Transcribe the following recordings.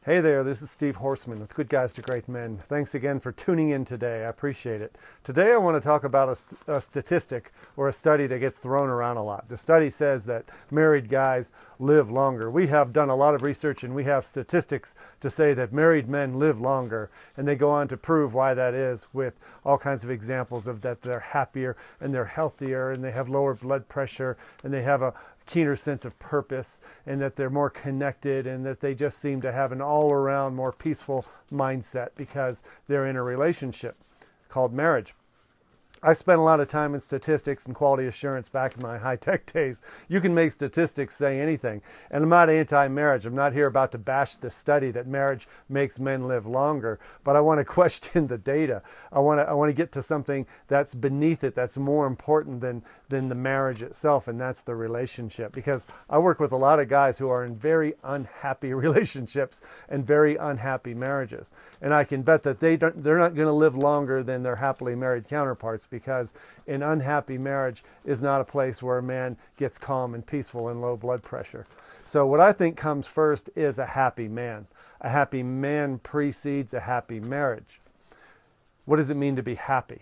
Hey there, this is Steve Horseman with Good Guys to Great Men. Thanks again for tuning in today. I appreciate it. Today I want to talk about a statistic or a study that gets thrown around a lot. The study says that married guys live longer. We have done a lot of research and we have statistics to say that married men live longer, and they go on to prove why that is with all kinds of examples of that they're happier and they're healthier and they have lower blood pressure and they have a keener sense of purpose and that they're more connected and that they just seem to have an all-around more peaceful mindset because they're in a relationship called marriage. I spent a lot of time in statistics and quality assurance back in my high-tech days. You can make statistics say anything. And I'm not anti-marriage. I'm not here about to bash the study that marriage makes men live longer. But I want to question the data. I want to get to something that's beneath it, that's more important than the marriage itself, and that's the relationship. Because I work with a lot of guys who are in very unhappy relationships and very unhappy marriages. And I can bet that they're not going to live longer than their happily married counterparts, because an unhappy marriage is not a place where a man gets calm and peaceful and low blood pressure. So what I think comes first is a happy man. A happy man precedes a happy marriage. What does it mean to be happy?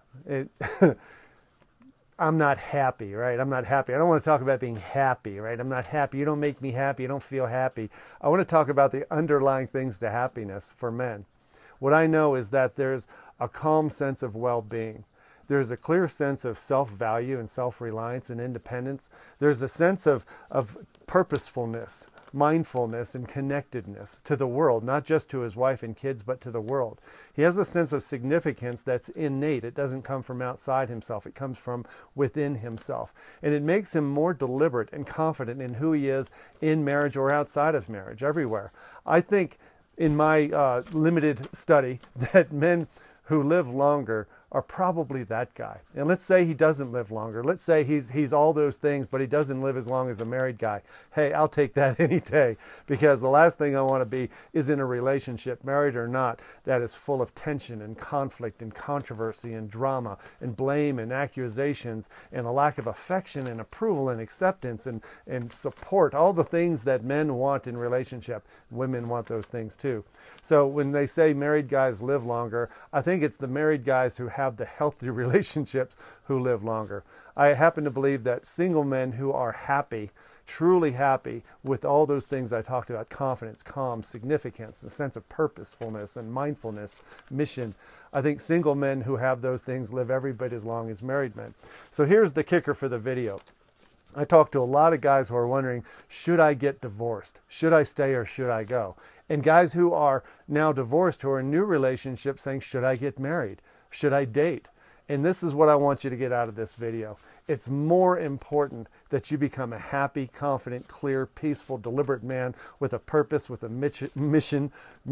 I'm not happy, right? I'm not happy. I don't want to talk about being happy, right? I'm not happy. You don't make me happy. You don't feel happy. I want to talk about the underlying things to happiness for men. What I know is that there's a calm sense of well-being. There's a clear sense of self-value and self-reliance and independence. There's a sense of purposefulness, mindfulness, and connectedness to the world, not just to his wife and kids, but to the world. He has a sense of significance that's innate. It doesn't come from outside himself. It comes from within himself. And it makes him more deliberate and confident in who he is in marriage or outside of marriage, everywhere. I think in my limited study that men who live longer are probably that guy. And let's say he doesn't live longer. Let's say he's all those things, but he doesn't live as long as a married guy. Hey, I'll take that any day, because the last thing I want to be is in a relationship, married or not, that is full of tension and conflict and controversy and drama and blame and accusations and a lack of affection and approval and acceptance and support, all the things that men want in relationship. Women want those things too. So when they say married guys live longer, I think it's the married guys who have the healthy relationships who live longer. I happen to believe that single men who are happy, truly happy with all those things I talked about, confidence, calm, significance, a sense of purposefulness and mindfulness, mission, I think single men who have those things live every bit as long as married men. So here's the kicker for the video. I talk to a lot of guys who are wondering, should I get divorced? Should I stay or should I go? And guys who are now divorced, who are in new relationships, saying, should I get married? Should I date? And this is what I want you to get out of this video. It's more important that you become a happy, confident, clear, peaceful, deliberate man with a purpose, with a mission.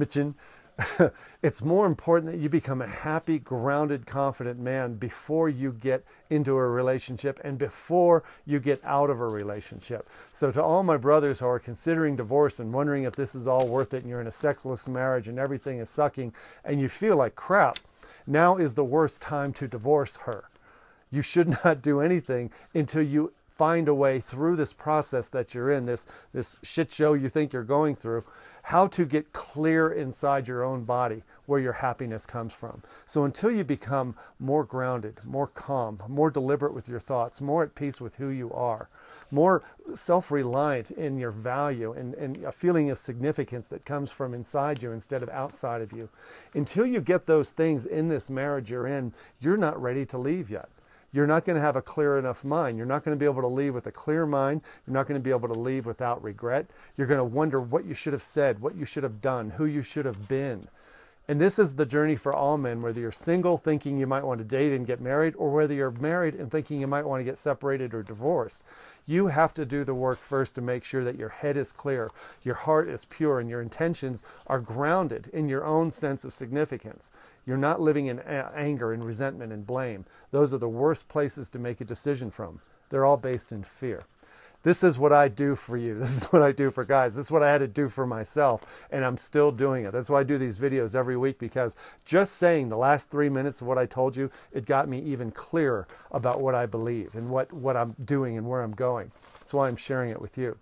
It's more important that you become a happy, grounded, confident man before you get into a relationship and before you get out of a relationship. So to all my brothers who are considering divorce and wondering if this is all worth it, and you're in a sexless marriage and everything is sucking and you feel like crap, now is the worst time to divorce her. You should not do anything until you find a way through this process that you're in, this shit show you think you're going through, how to get clear inside your own body where your happiness comes from. So until you become more grounded, more calm, more deliberate with your thoughts, more at peace with who you are, more self-reliant in your value and a feeling of significance that comes from inside you instead of outside of you, until you get those things in this marriage you're in, you're not ready to leave yet. You're not going to have a clear enough mind. You're not going to be able to leave with a clear mind. You're not going to be able to leave without regret. You're going to wonder what you should have said, what you should have done, who you should have been. And this is the journey for all men, whether you're single thinking you might want to date and get married, or whether you're married and thinking you might want to get separated or divorced. You have to do the work first to make sure that your head is clear, your heart is pure, and your intentions are grounded in your own sense of significance. You're not living in anger and resentment and blame. Those are the worst places to make a decision from. They're all based in fear. This is what I do for you. This is what I do for guys. This is what I had to do for myself, and I'm still doing it. That's why I do these videos every week, because just saying the last 3 minutes of what I told you, it got me even clearer about what I believe and what I'm doing and where I'm going. That's why I'm sharing it with you.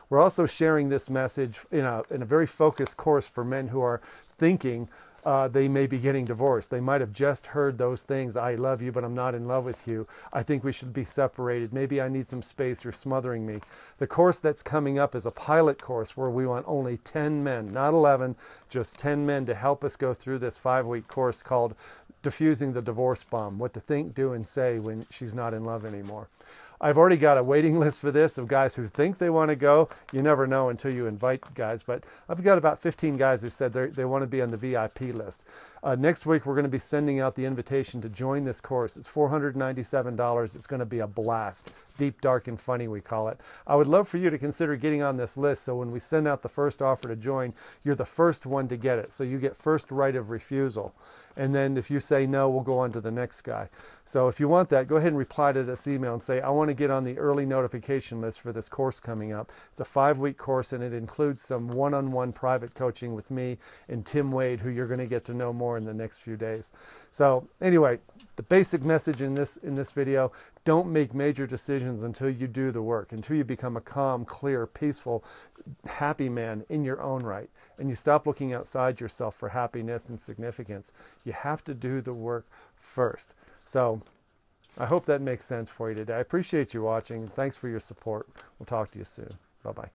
We're also sharing this message in a very focused course for men who are thinking they may be getting divorced. They might have just heard those things. I love you, but I'm not in love with you. I think we should be separated. Maybe I need some space. You're smothering me. The course that's coming up is a pilot course where we want only 10 men, not 11, just 10 men to help us go through this 5-week course called Diffusing the Divorce Bomb, what to think, do, and say when she's not in love anymore. I've already got a waiting list for this of guys who think they want to go. You never know until you invite guys, but I've got about 15 guys who said they want to be on the VIP list. Next week, we're going to be sending out the invitation to join this course. It's $497. It's going to be a blast. Deep, dark, and funny, we call it. I would love for you to consider getting on this list, so when we send out the first offer to join, you're the first one to get it. So you get first right of refusal. And then if you say no, we'll go on to the next guy. So if you want that, go ahead and reply to this email and say, I want to get on the early notification list for this course coming up. It's a 5-week course, and it includes some one-on-one private coaching with me and Tim Wade, who you're going to get to know more in the next few days. So anyway, the basic message in this video: don't make major decisions until you do the work, until you become a calm, clear, peaceful, happy man in your own right, and you stop looking outside yourself for happiness and significance. You have to do the work first. So I hope that makes sense for you today. I appreciate you watching. Thanks for your support. We'll talk to you soon. Bye-bye.